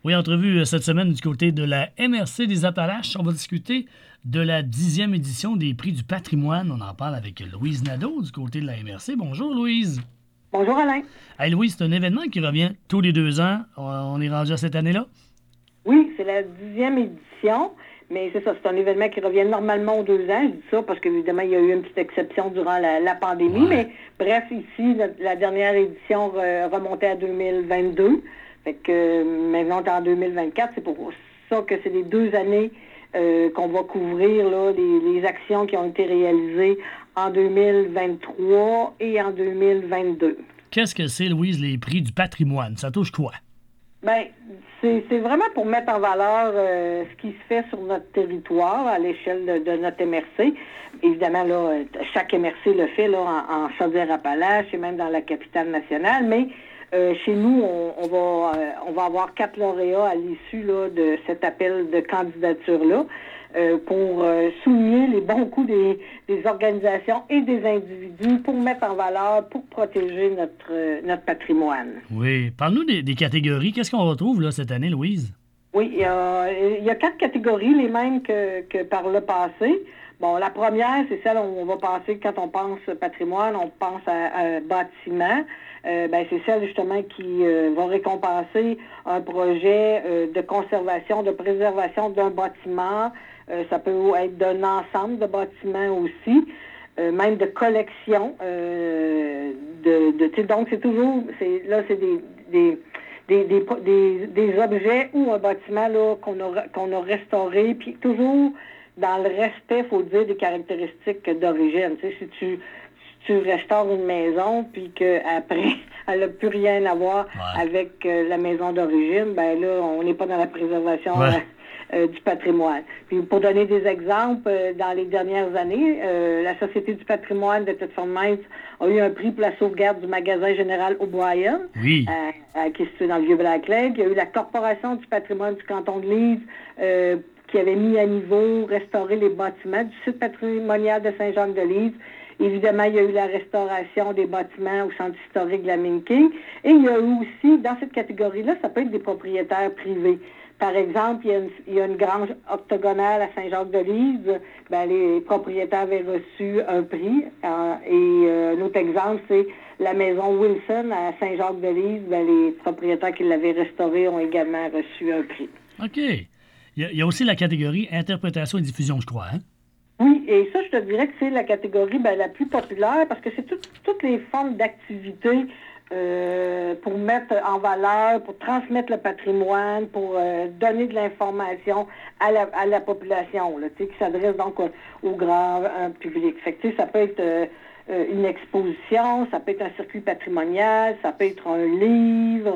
Oui, entrevue cette semaine du côté de la MRC des Appalaches. On va discuter de la 10e édition des Prix du patrimoine. On en parle avec Louise Nadeau du côté de la MRC. Bonjour Louise. Bonjour Alain. Hey Louise, c'est un événement qui revient tous les 2 ans. On est rendu à cette année-là? Oui, c'est la 10e édition, mais c'est ça, c'est un événement qui revient normalement aux 2 ans. Je dis ça parce qu'évidemment, il y a eu une petite exception durant la pandémie, Ouais. mais bref, ici, la dernière édition remontait à 2022. Fait que maintenant, on est en 2024. C'est pour ça que c'est les 2 années qu'on va couvrir là, les actions qui ont été réalisées en 2023 et en 2022. Qu'est-ce que c'est, Louise, les Prix du patrimoine? Ça touche quoi? Ben, c'est vraiment pour mettre en valeur ce qui se fait sur notre territoire à l'échelle de notre MRC. Évidemment, là, chaque MRC le fait là, en Chaudière-Appalaches et même dans la capitale nationale, mais chez nous, on va avoir 4 lauréats à l'issue là, de cet appel de candidature-là pour souligner les bons coups des organisations et des individus pour mettre en valeur, pour protéger notre patrimoine. Oui. Parle-nous des catégories. Qu'est-ce qu'on retrouve là, cette année, Louise? Oui, il y a 4 catégories, les mêmes que par le passé. Bon, la première, c'est celle où on va passer, quand on pense patrimoine, on pense à bâtiment. C'est celle justement qui va récompenser un projet de conservation, de préservation d'un bâtiment. Ça peut être d'un ensemble de bâtiments aussi, même de collection. Donc, c'est toujours, c'est des objets ou un bâtiment là, qu'on a restauré, puis toujours dans le respect, il faut dire, des caractéristiques d'origine. Tu sais, si tu restaures une maison, puis qu'après, elle n'a plus rien à voir Ouais. avec la maison d'origine, ben là, on n'est pas dans la préservation Ouais. du patrimoine. Puis pour donner des exemples, dans les dernières années, la Société du patrimoine de Thetford-Mines a eu un prix pour la sauvegarde du magasin général O'Brien, Oui. qui est situé dans le Vieux-Blackleg. Il y a eu la Corporation du patrimoine du canton de Lise, qui avait mis à niveau, restauré les bâtiments du site patrimonial de Saint-Jacques-de-Lise. Évidemment, il y a eu la restauration des bâtiments au centre historique de la Minking. Et il y a eu aussi, dans cette catégorie-là, ça peut être des propriétaires privés. Par exemple, il y a une grange octogonale à Saint-Jacques-de-Lise. Ben, les propriétaires avaient reçu un prix. Un autre exemple, c'est la maison Wilson à Saint-Jacques-de-Lise. Ben, les propriétaires qui l'avaient restaurée ont également reçu un prix. OK. Il y a aussi la catégorie interprétation et diffusion, je crois. Hein? Oui, et ça, je te dirais que c'est la catégorie la plus populaire parce que c'est toutes les formes d'activités pour mettre en valeur, pour transmettre le patrimoine, pour donner de l'information à la population, là, qui s'adresse donc au grand public. Fait que, ça peut être une exposition, ça peut être un circuit patrimonial, ça peut être un livre,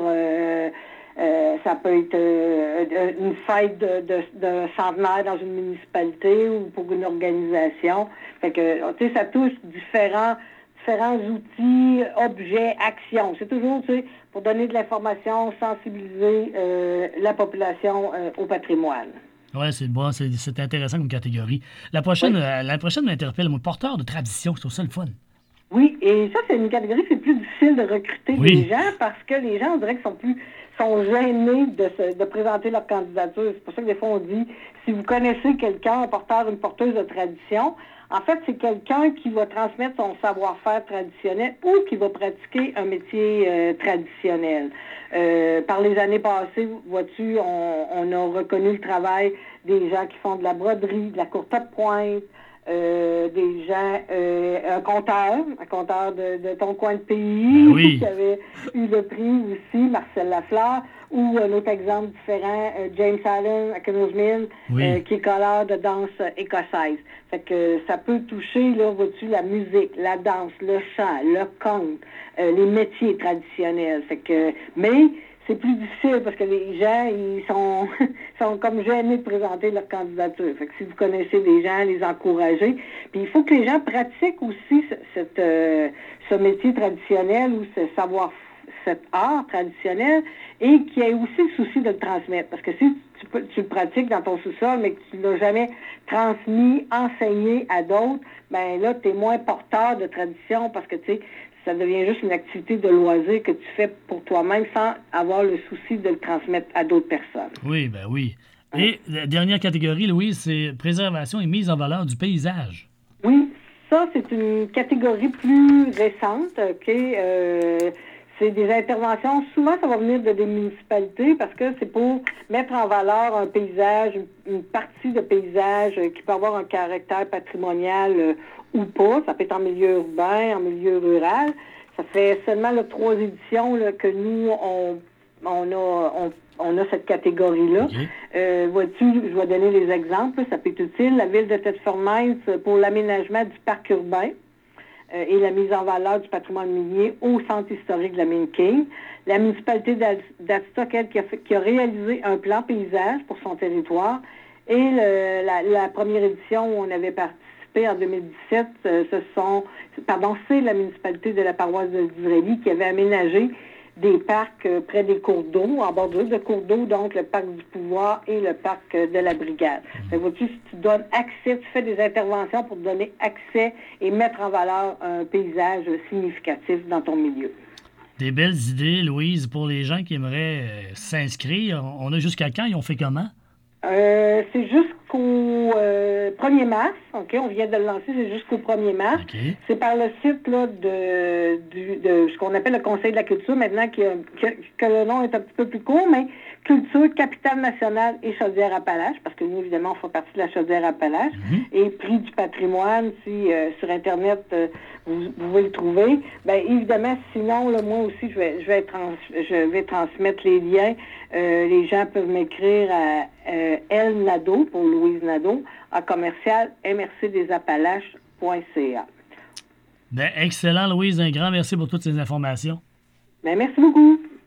ça peut être une fête de centenaire dans une municipalité ou pour une organisation. Fait que, ça touche différents outils, objets, actions. C'est toujours, pour donner de l'information, sensibiliser la population au patrimoine. Oui, c'est bon, c'est intéressant comme catégorie. Oui. La prochaine m'interpelle, mon porteur de tradition, je trouve ça le fun. Oui, et ça, c'est une catégorie, c'est plus difficile de recruter les Oui. gens parce que les gens, on dirait qu'ils sont gênés de présenter leur candidature. C'est pour ça que des fois, on dit, si vous connaissez quelqu'un, un porteur, une porteuse de tradition, en fait, c'est quelqu'un qui va transmettre son savoir-faire traditionnel ou qui va pratiquer un métier traditionnel. Par les années passées, vois-tu, on a reconnu le travail des gens qui font de la broderie, de la courte à pointe, des gens, un compteur de ton coin de Ben pays, qui oui. avait eu le prix aussi, Marcel Lafleur, ou un autre exemple différent, James Allen à Kenosmin, Oui. qui est colleur de danse écossaise. Fait que ça peut toucher, là, vois-tu, la musique, la danse, le chant, le conte, les métiers traditionnels. Fait que, mais c'est plus difficile parce que les gens, ils sont, sont comme gênés de présenter leur candidature. Fait que si vous connaissez des gens, les encourager. Puis il faut que les gens pratiquent aussi ce métier traditionnel ou cet art traditionnel et qu'il y ait aussi le souci de le transmettre. Parce que si tu le pratiques dans ton sous-sol, mais que tu ne l'as jamais transmis, enseigné à d'autres, ben là, tu es moins porteur de tradition parce que, tu sais, ça devient juste une activité de loisir que tu fais pour toi-même sans avoir le souci de le transmettre à d'autres personnes. Oui, ben oui. Et la dernière catégorie, Louise, c'est préservation et mise en valeur du paysage. Oui, ça, c'est une catégorie plus récente, OK? C'est des interventions, souvent ça va venir de des municipalités parce que c'est pour mettre en valeur un paysage, une partie de paysage qui peut avoir un caractère patrimonial ou pas. Ça peut être en milieu urbain, en milieu rural. Ça fait seulement 3 éditions là, que nous, on a cette catégorie-là. Okay. Vois-tu, je vais donner les exemples, ça peut être utile. La ville de Thetford-Mines pour l'aménagement du parc urbain et la mise en valeur du patrimoine minier au centre historique de la mine King. La municipalité d'Adstock, elle, qui a réalisé un plan paysage pour son territoire. Et la première édition où on avait participé en 2017, c'est la municipalité de la paroisse de Dizraeli qui avait aménagé des parcs près des cours d'eau, en bordure de cours d'eau, donc le parc du pouvoir et le parc de la brigade. Vois-tu, si tu donnes accès, tu fais des interventions pour donner accès et mettre en valeur un paysage significatif dans ton milieu. Des belles idées, Louise, pour les gens qui aimeraient s'inscrire. On a jusqu'à quand? Ils ont fait comment? C'est jusqu'au 1er mars, OK? On vient de le lancer, c'est jusqu'au 1er mars. Okay. C'est par le site là, de ce qu'on appelle le Conseil de la culture, maintenant que le nom est un petit peu plus court, mais Culture, Capitale nationale et Chaudière-Appalaches, parce que nous, évidemment, on fait partie de la Chaudière-Appalaches, et Prix du patrimoine, si sur Internet, vous pouvez le trouver. Bien, évidemment, sinon, là, moi aussi, je vais transmettre les liens. Les gens peuvent m'écrire à L Nadeau, pour Louise Nadeau, à commercial mrcdesappalaches.ca. Ben, excellent, Louise. Un grand merci pour toutes ces informations. Ben, merci beaucoup.